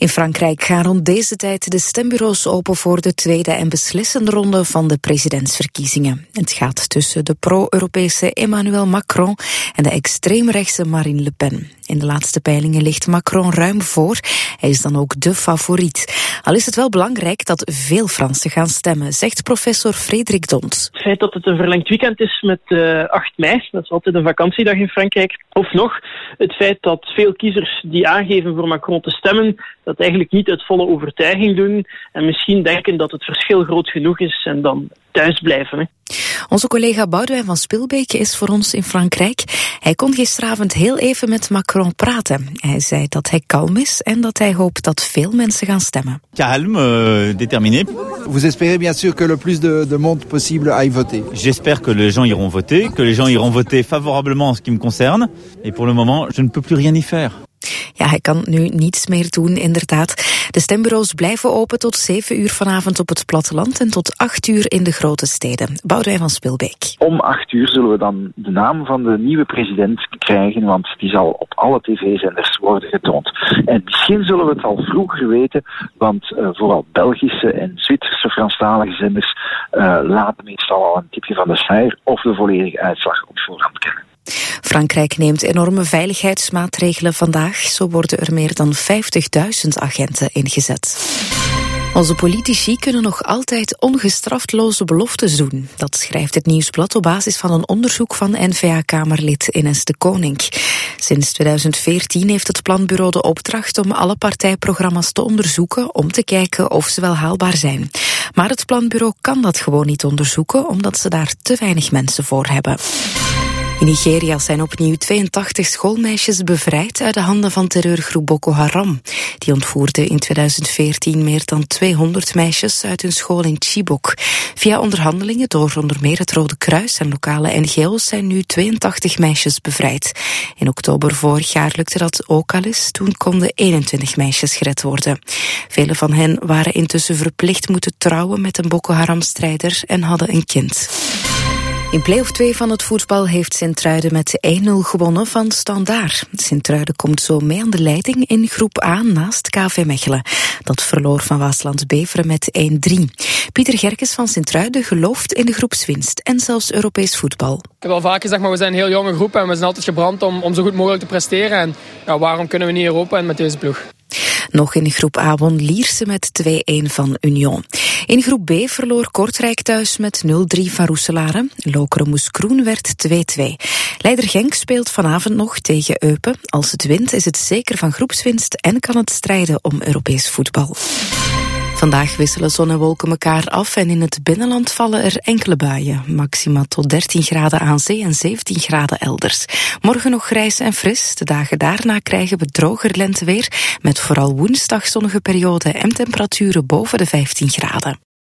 In Frankrijk gaan rond deze tijd de stembureaus open voor de tweede en beslissende ronde van de presidentsverkiezingen. Het gaat tussen de pro-Europese Emmanuel Macron en de extreemrechtse Marine Le Pen. In de laatste peilingen ligt Macron ruim voor. Hij is dan ook de favoriet. Al is het wel belangrijk dat veel Fransen gaan stemmen, zegt professor Frederik D'Hondt. Het feit dat het een verlengd weekend is met 8 mei, dat is altijd een vakantiedag in Frankrijk. Of nog, het feit dat veel kiezers die aangeven voor Macron te stemmen, dat eigenlijk niet uit volle overtuiging doen en misschien denken dat het verschil groot genoeg is en dan thuis blijven. Hè. Onze collega Boudewijn van Spilbeek is voor ons in Frankrijk. Hij kon gisteravond heel even met Macron praten. Hij zei dat hij kalm is en dat hij hoopt dat veel mensen gaan stemmen. Calme, déterminé. Vous espérez bien sûr que le plus de monde possible aille voter. J'espère que les gens iront voter, que les gens iront voter favorablement en ce qui me concerne. Et pour le moment, je ne peux plus rien y faire. Ja, hij kan nu niets meer doen, inderdaad. De stembureaus blijven open tot 7 uur vanavond op het platteland en tot 8 uur in de grote steden. Boudewijn van Spilbeek. Om 8 uur zullen we dan de naam van de nieuwe president krijgen, want die zal op alle tv-zenders worden getoond. En misschien zullen we het al vroeger weten, want vooral Belgische en Zwitserse Franstalige zenders laten meestal al een tipje van de sluier of de volledige uitslag op voorhand kennen. Frankrijk neemt enorme veiligheidsmaatregelen vandaag. Zo worden er meer dan 50.000 agenten ingezet. Onze politici kunnen nog altijd ongestraftloze beloftes doen. Dat schrijft het Nieuwsblad op basis van een onderzoek van N-VA-kamerlid Ines de Koning. Sinds 2014 heeft het planbureau de opdracht om alle partijprogramma's te onderzoeken om te kijken of ze wel haalbaar zijn. Maar het planbureau kan dat gewoon niet onderzoeken omdat ze daar te weinig mensen voor hebben. In Nigeria zijn opnieuw 82 schoolmeisjes bevrijd uit de handen van terreurgroep Boko Haram. Die ontvoerde in 2014 meer dan 200 meisjes uit hun school in Chibok. Via onderhandelingen door onder meer het Rode Kruis en lokale NGO's zijn nu 82 meisjes bevrijd. In oktober vorig jaar lukte dat ook al eens. Toen konden 21 meisjes gered worden. Vele van hen waren intussen verplicht moeten trouwen met een Boko Haram-strijder en hadden een kind. In play-off 2 van het voetbal heeft Sint-Truiden met 1-0 gewonnen van Standaard. Sint-Truiden komt zo mee aan de leiding in groep A naast KV Mechelen. Dat verloor van Waasland-Beveren met 1-3. Pieter Gerkes van Sint-Truiden gelooft in de groepswinst en zelfs Europees voetbal. Ik heb al vaak gezegd, maar we zijn een heel jonge groep en we zijn altijd gebrand om zo goed mogelijk te presteren. En ja, waarom kunnen we niet Europa en met deze ploeg? Nog in groep A won Lierse met 2-1 van Union. In groep B verloor Kortrijk thuis met 0-3 van Roeselare. Lokeren-Moeskroen werd 2-2. Leider Genk speelt vanavond nog tegen Eupen. Als het wint is het zeker van groepswinst en kan het strijden om Europees voetbal. Vandaag wisselen zon en wolken elkaar af en in het binnenland vallen er enkele buien. Maxima tot 13 graden aan zee en 17 graden elders. Morgen nog grijs en fris. De dagen daarna krijgen we droger lenteweer met vooral woensdag zonnige perioden en temperaturen boven de 15 graden.